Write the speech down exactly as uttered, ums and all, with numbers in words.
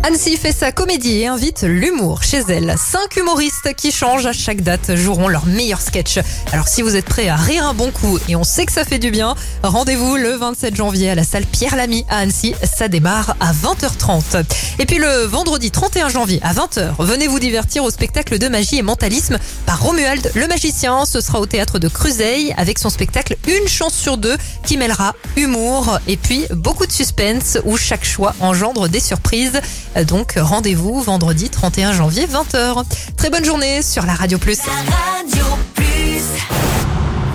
Annecy fait sa comédie et invite l'humour chez elle. Cinq humoristes qui changent à chaque date joueront leur meilleur sketch. Alors si vous êtes prêts à rire un bon coup et on sait que ça fait du bien, rendez-vous le vingt-sept janvier à la salle Pierre Lamy à Annecy. Ça démarre à vingt heures trente. Et puis le vendredi trente et un janvier à vingt heures, venez vous divertir au spectacle de magie et mentalisme par Romuald le magicien. Ce sera au théâtre de Cruseille avec son spectacle Une chance sur deux qui mêlera humour et puis beaucoup de suspense où chaque choix engendre des surprises. Donc rendez-vous vendredi trente et un janvier vingt heures. Très bonne journée sur la Radio Plus. La radio.